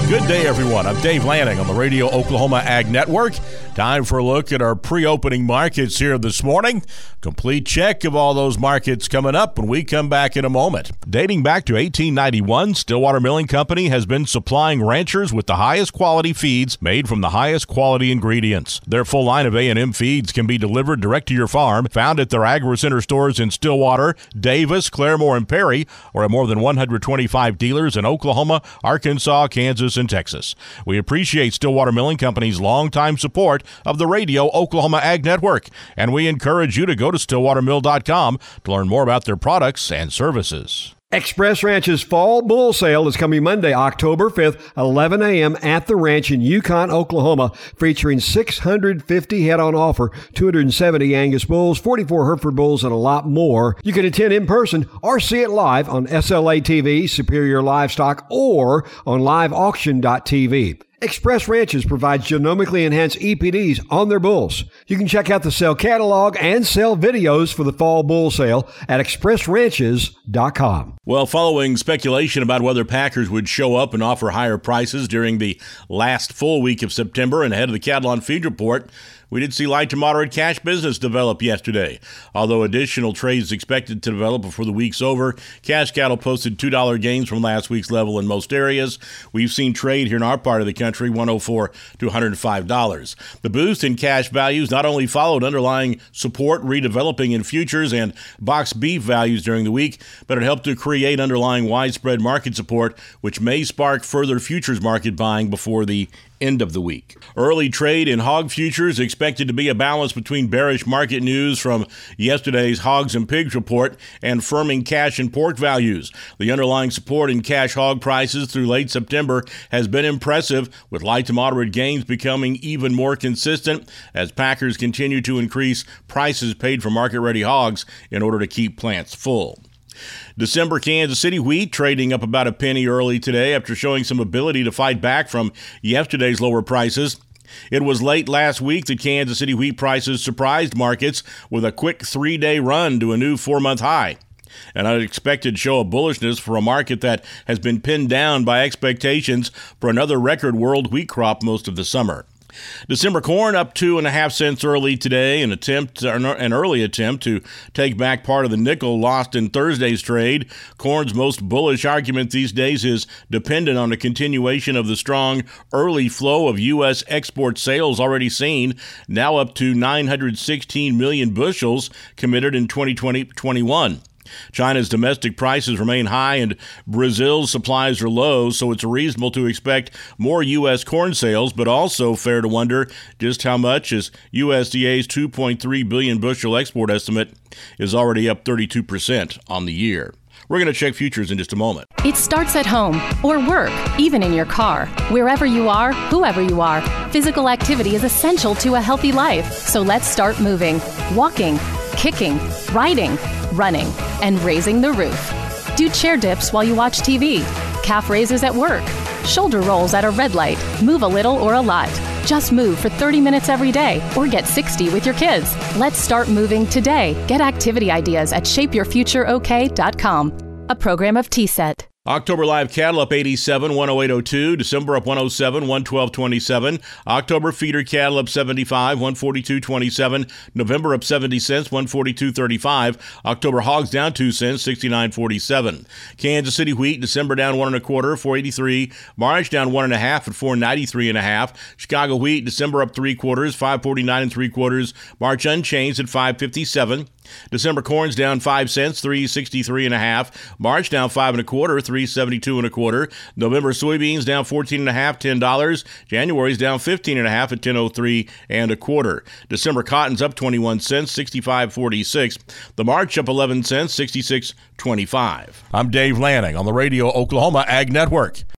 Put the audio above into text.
Good day, everyone. I'm Dave Lanning on the Radio Oklahoma Ag Network. Time for a look at our pre-opening markets here this morning. Complete check of all those markets coming up when we come back in a moment. Dating back to 1891, Stillwater Milling Company has been supplying ranchers with the highest quality feeds made from the highest quality ingredients. Their full line of A&M feeds can be delivered direct to your farm, found at their AgriCenter stores in Stillwater, Davis, Claremore, and Perry, or at more than 125 dealers in Oklahoma, Arkansas, Kansas, and Texas. We appreciate Stillwater Milling Company's longtime support of the Radio Oklahoma Ag Network, and we encourage you to go to stillwatermill.com to learn more about their products and services. Express Ranch's Fall Bull Sale is coming Monday, October 5th, 11 a.m. at the ranch in Yukon, Oklahoma, featuring 650 head on offer, 270 Angus bulls, 44 Hereford bulls, and a lot more. You can attend in person or see it live on SLA TV, Superior Livestock, or on liveauction.tv. Express Ranches provides genomically enhanced EPDs on their bulls. You can check out the sale catalog and sell videos for the Fall Bull Sale at expressranches.com. Well, following speculation about whether Packers would show up and offer higher prices during the last full week of September and ahead of the Cattle on Feed report, we did see light to moderate cash business develop yesterday. Although additional trades expected to develop before the week's over, cash cattle posted $2 gains from last week's level in most areas. We've seen trade here in our part of the country, $104 to $105. The boost in cash values not only followed underlying support redeveloping in futures and box beef values during the week, but it helped to create underlying widespread market support, which may spark further futures market buying before the end of the week. Early trade in hog futures expected to be a balance between bearish market news from yesterday's hogs and pigs report and firming cash and pork values. The underlying support in cash hog prices through late September has been impressive, with light to moderate gains becoming even more consistent as packers continue to increase prices paid for market-ready hogs in order to keep plants full. December Kansas City wheat trading up about a penny early today after showing some ability to fight back from yesterday's lower prices. It was late last week that Kansas City wheat prices surprised markets with a quick 3-day run to a new 4-month high. An unexpected show of bullishness for a market that has been pinned down by expectations for another record world wheat crop most of the summer. December corn up 2.5 cents early today, an early attempt to take back part of the nickel lost in Thursday's trade. Corn's most bullish argument these days is dependent on a continuation of the strong early flow of U.S. export sales already seen, now up to 916 million bushels committed in 2020-21. China's domestic prices remain high and Brazil's supplies are low, so it's reasonable to expect more U.S. corn sales, but also fair to wonder just how much, as USDA's 2.3 billion bushel export estimate is already up 32% on the year. We're going to check futures in just a moment. It starts at home or work, even in your car. Wherever you are, whoever you are, physical activity is essential to a healthy life. So let's start moving, walking, kicking, riding, running, and raising the roof. Do chair dips while you watch TV, calf raises at work, shoulder rolls at a red light. Move a little or a lot. Just move for 30 minutes every day or get 60 with your kids. Let's start moving today. Get activity ideas at shapeyourfutureok.com. A program of TSET. October live cattle up 87, 108.02. December up 107, 112.27. October feeder cattle up 75, 142.27. November up 70 cents, 142.35. October hogs down 2 cents, 69.47. Kansas City wheat, December down 1 1/4, 4.83. March down 1 1/2 at 4.93 1/2. Chicago wheat, December up 3/4, 5.49 3/4. March unchanged at 5.57. December corn's down 5 cents, 3.63 1/2. March down 5 1/4, 3.72 1/4. November soybeans down 14 1/2, $10. January's down 15 1/2 at 10.03 1/4. December cotton's up 21 cents, 65.46. The March up 11 cents, 66.25. I'm Dave Lanning on the Radio Oklahoma Ag Network.